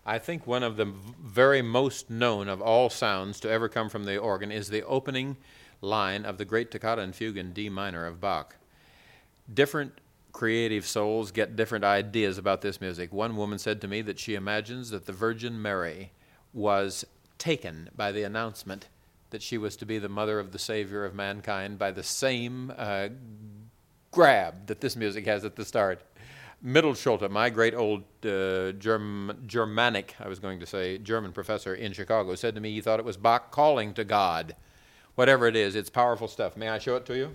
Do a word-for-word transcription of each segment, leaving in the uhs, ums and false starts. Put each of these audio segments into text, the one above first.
I think one of the v- very most known of all sounds to ever come from the organ is the opening line of the Great Toccata and Fugue in D minor of Bach. Different creative souls get different ideas about this music. One woman said to me that she imagines that the Virgin Mary was taken by the announcement that she was to be the mother of the Savior of mankind by the same uh, grab that this music has at the start. Mittelschulte, my great old uh, Germ- Germanic, I was going to say, German professor in Chicago, said to me he thought it was Bach calling to God. Whatever it is, it's powerful stuff. May I show it to you?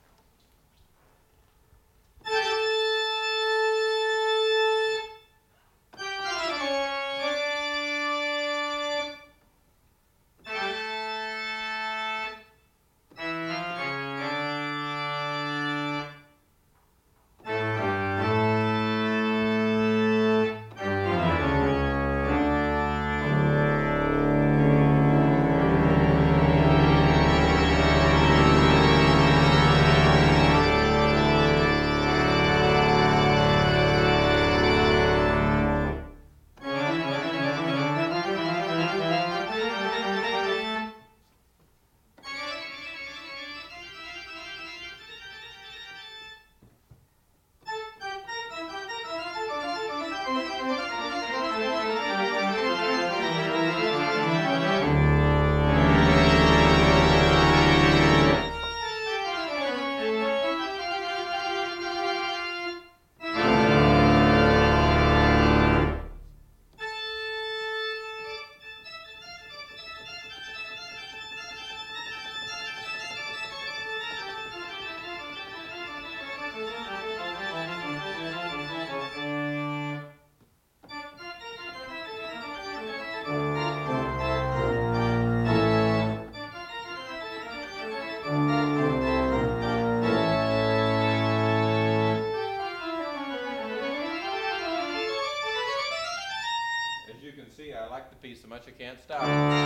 See, I like the piece so much I can't stop.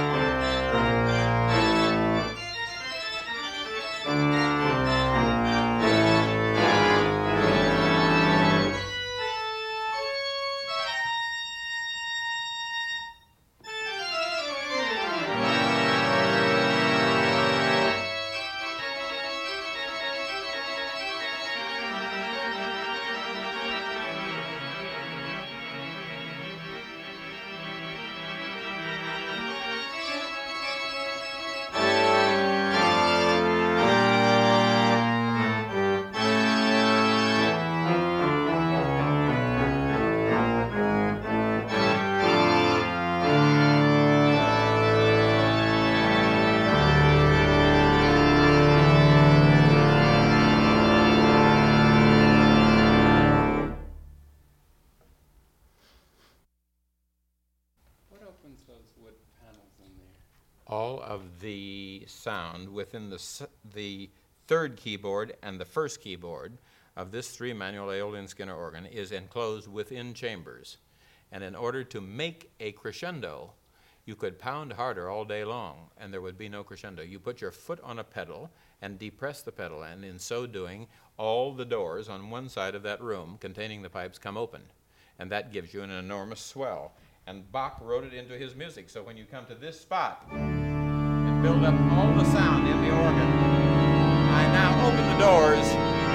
All of the sound within the, the third keyboard and the first keyboard of this three-manual Aeolian Skinner organ is enclosed within chambers. And in order to make a crescendo, you could pound harder all day long, and there would be no crescendo. You put your foot on a pedal and depress the pedal, and in so doing, all the doors on one side of that room containing the pipes come open. And that gives you an enormous swell. And Bach wrote it into his music, so when you come to this spot and build up all the sound in the organ, I now open the doors.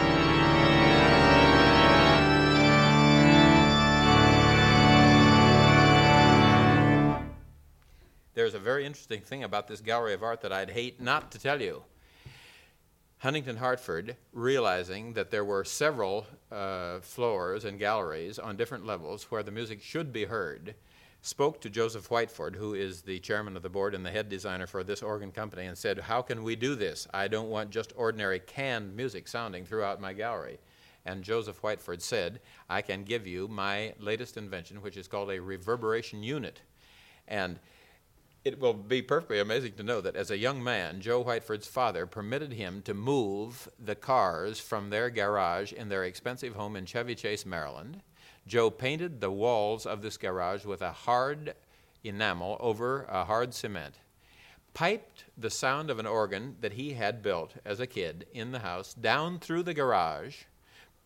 There's a very interesting thing about this gallery of art that I'd hate not to tell you. Huntington Hartford, realizing that there were several uh, floors and galleries on different levels where the music should be heard, spoke to Joseph Whiteford, who is the chairman of the board and the head designer for this organ company, and said, how can we do this? I don't want just ordinary canned music sounding throughout my gallery. And Joseph Whiteford said, I can give you my latest invention, which is called a reverberation unit. And it will be perfectly amazing to know that as a young man, Joe Whiteford's father permitted him to move the cars from their garage in their expensive home in Chevy Chase, Maryland. Joe painted the walls of this garage with a hard enamel over a hard cement, piped the sound of an organ that he had built as a kid in the house down through the garage,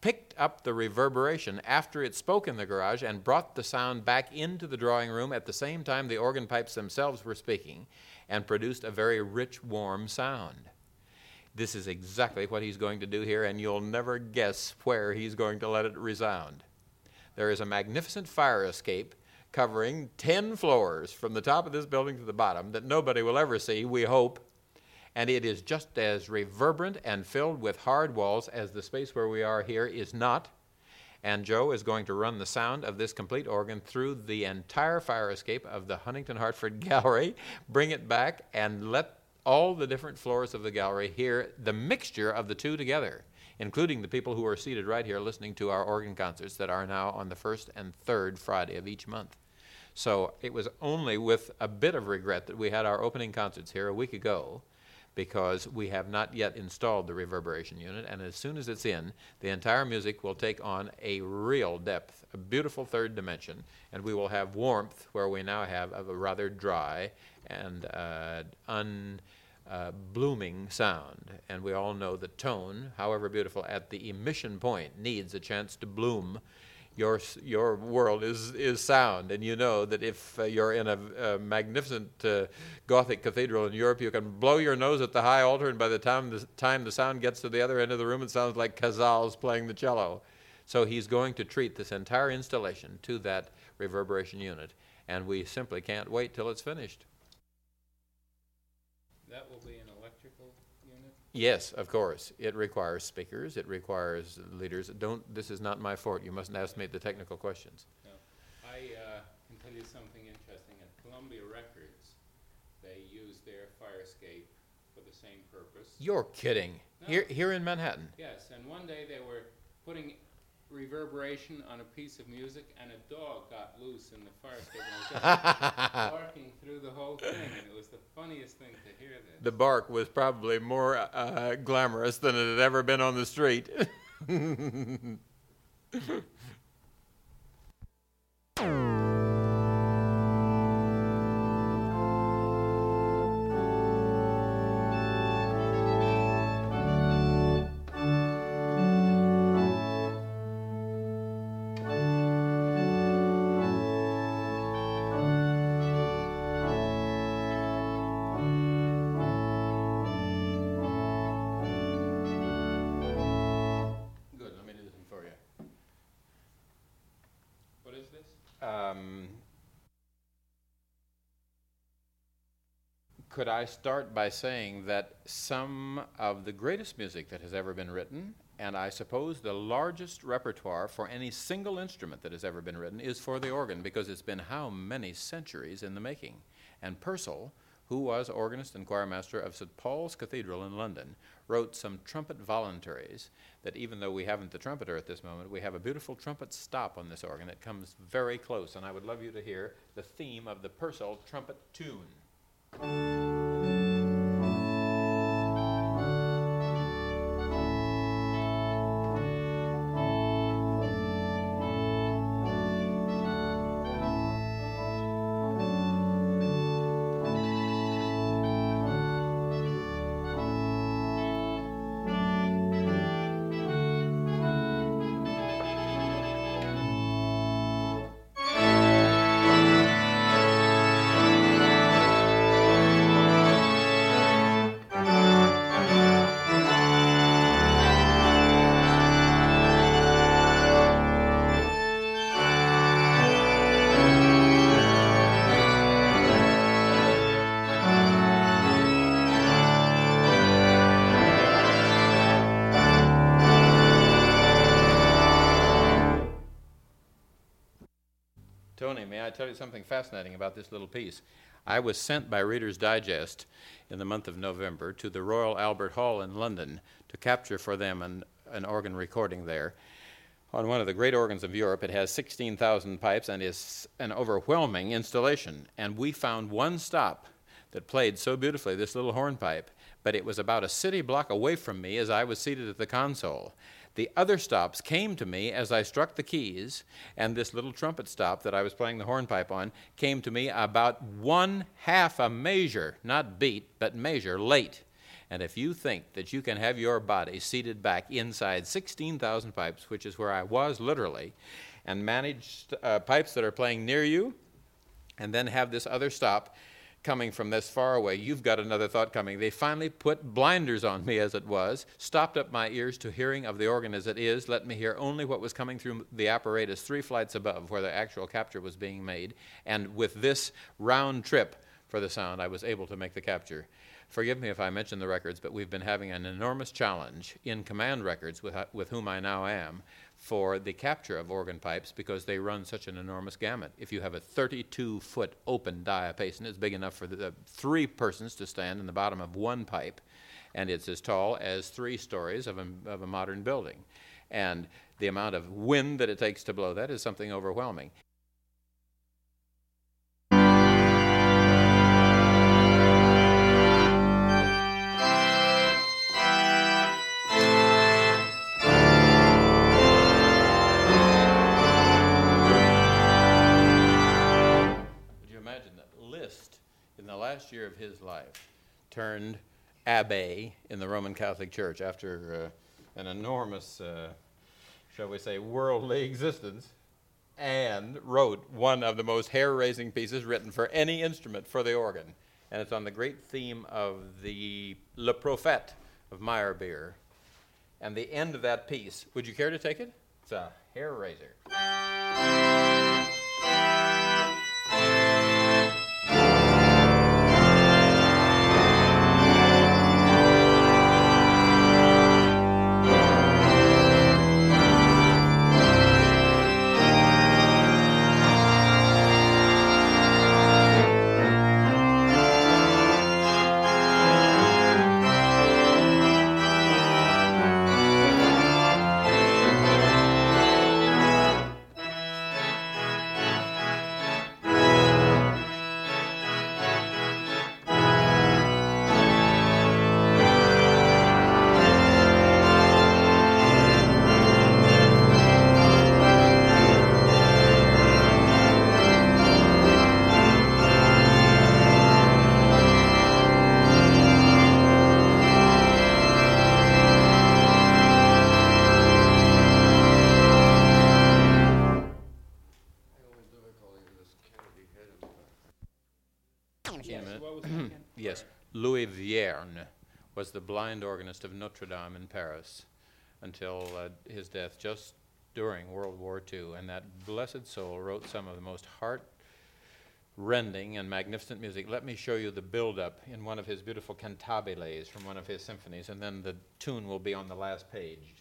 picked up the reverberation after it spoke in the garage and brought the sound back into the drawing room at the same time the organ pipes themselves were speaking, and produced a very rich, warm sound. This is exactly what he's going to do here, and you'll never guess where he's going to let it resound. There is a magnificent fire escape covering ten floors from the top of this building to the bottom that nobody will ever see, we hope, and it is just as reverberant and filled with hard walls as the space where we are here is not. And Joe is going to run the sound of this complete organ through the entire fire escape of the Huntington Hartford Gallery, bring it back, and let all the different floors of the gallery hear the mixture of the two together, including the people who are seated right here listening to our organ concerts that are now on the first and third Friday of each month. So it was only with a bit of regret that we had our opening concerts here a week ago, because we have not yet installed the reverberation unit, and as soon as it's in, the entire music will take on a real depth, a beautiful third dimension, and we will have warmth where we now have a rather dry and uh, un-blooming uh, sound. And we all know that tone, however beautiful, at the emission point needs a chance to bloom. Your your world is is sound, and you know that if uh, you're in a, a magnificent uh, Gothic cathedral in Europe, you can blow your nose at the high altar, and by the time the time the sound gets to the other end of the room, it sounds like Casals playing the cello. So he's going to treat this entire installation to that reverberation unit, and we simply can't wait till it's finished. That will be an electrical unit? Yes, of course. It requires speakers. It requires leaders. Don't. This is not my fort. You mustn't ask me the technical questions. No. I uh, can tell you something interesting. At Columbia Records, they use their fire escape for the same purpose. You're kidding. No. Here, here in Manhattan. Yes, and one day they were putting reverberation on a piece of music, and a dog got loose in the fire escape and was just barking through the whole thing, and it was the funniest thing to hear this. The bark was probably more uh, glamorous than it had ever been on the street. Um, could I start by saying that some of the greatest music that has ever been written, and I suppose the largest repertoire for any single instrument that has ever been written, is for the organ, because it's been how many centuries in the making. And Purcell, who was organist and choirmaster of Saint Paul's Cathedral in London, wrote some trumpet voluntaries that, even though we haven't the trumpeter at this moment, we have a beautiful trumpet stop on this organ that comes very close, and I would love you to hear the theme of the Purcell trumpet tune. Tony, may I tell you something fascinating about this little piece? I was sent by Reader's Digest in the month of November to the Royal Albert Hall in London to capture for them an, an organ recording there. On one of the great organs of Europe, it has sixteen thousand pipes and is an overwhelming installation. And we found one stop that played so beautifully, this little hornpipe, but it was about a city block away from me as I was seated at the console. The other stops came to me as I struck the keys, and this little trumpet stop that I was playing the hornpipe on came to me about one half a measure, not beat, but measure, late. And if you think that you can have your body seated back inside sixteen thousand pipes, which is where I was literally, and manage uh, pipes that are playing near you, and then have this other stop coming from this far away, you've got another thought coming. They finally put blinders on me, as it was, stopped up my ears to hearing of the organ as it is, let me hear only what was coming through the apparatus three flights above where the actual capture was being made. And with this round trip for the sound, I was able to make the capture. Forgive me if I mention the records, but we've been having an enormous challenge in Command Records, with, with whom I now am, for the capture of organ pipes because they run such an enormous gamut. If you have a thirty-two foot open diapason, it's big enough for the, the three persons to stand in the bottom of one pipe, and it's as tall as three stories of a, of a modern building. And the amount of wind that it takes to blow that is something overwhelming. Last year of his life turned abbé in the Roman Catholic Church after uh, an enormous, uh, shall we say, worldly existence, and wrote one of the most hair-raising pieces written for any instrument for the organ. And it's on the great theme of the Le Prophète of Meyerbeer. And the end of that piece, would you care to take it? It's a hair-raiser. Yes, Louis Vierne was the blind organist of Notre Dame in Paris until uh, his death just during World War Two, and that blessed soul wrote some of the most heart-rending and magnificent music. Let me show you the build-up in one of his beautiful cantabiles from one of his symphonies, and then the tune will be on the last page.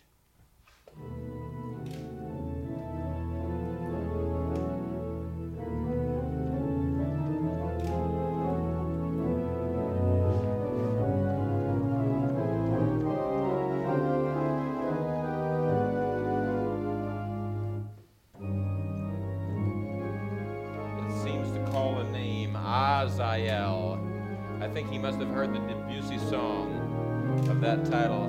Azael. I think he must have heard the Debussy song of that title.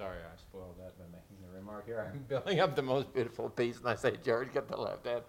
sorry I spoiled that by making the remark here. I'm building up the most beautiful piece, and I say, George, get the left hand.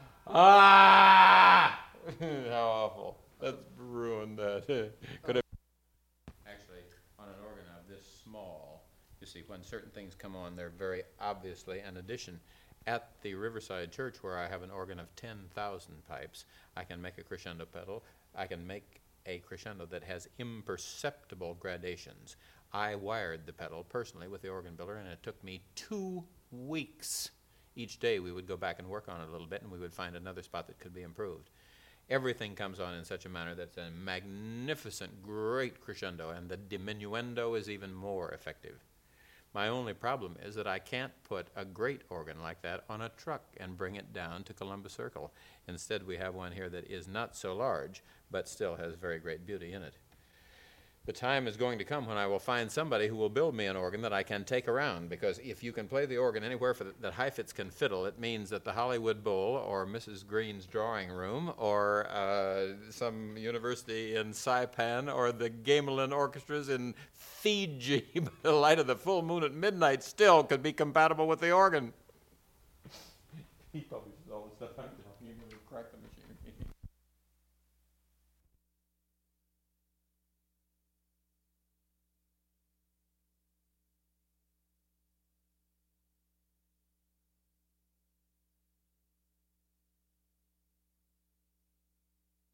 Ah! How awful. That's ruined that. Could have actually, on an organ of this small, you see, when certain things come on, they're very obviously an addition. At the Riverside Church, where I have an organ of ten thousand pipes, I can make a crescendo pedal. I can make a crescendo that has imperceptible gradations. I wired the pedal personally with the organ builder, and it took me two weeks. Each day we would go back and work on it a little bit, and we would find another spot that could be improved. Everything comes on in such a manner that's a magnificent, great crescendo, and the diminuendo is even more effective. My only problem is that I can't put a great organ like that on a truck and bring it down to Columbus Circle. Instead, we have one here that is not so large, but still has very great beauty in it. The time is going to come when I will find somebody who will build me an organ that I can take around, because if you can play the organ anywhere for the, that Heifetz can fiddle, it means that the Hollywood Bowl or Missus Green's drawing room or uh, some university in Saipan or the Gamelin orchestras in Fiji by the light of the full moon at midnight still could be compatible with the organ. He probably